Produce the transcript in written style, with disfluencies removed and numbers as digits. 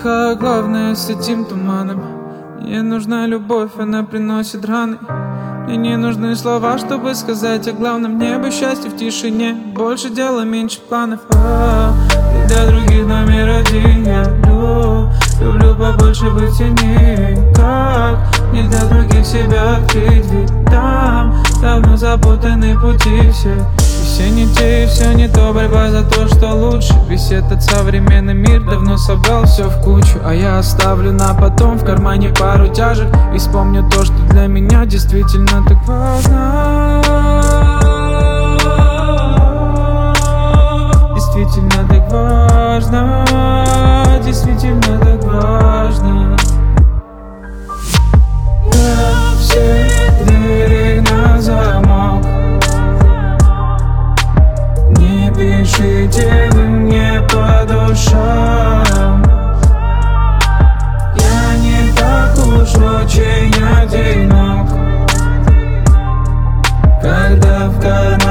Выдыхаю главное с этим туманом. Мне нужна любовь, она приносит раны. Мне не нужны слова, чтобы сказать о главном. Небо, счастье в тишине, больше дела, меньше планов. Ты для других номер один. Я люблю побольше быть в тени. Как не для других себя открыть? Ведь там давно запутаны пути все. И все не те, и все не то. Борьба за то, что лучше. Весь этот современный мир давно собрал все в кучу. А я оставлю на потом в кармане пару тяжек. И вспомню то, что для меня действительно так важно. Действительно так важно. Действительно так важно. Я все двери на замок. Не пишите вы мне по душам. Я не так уж очень одинок, когда в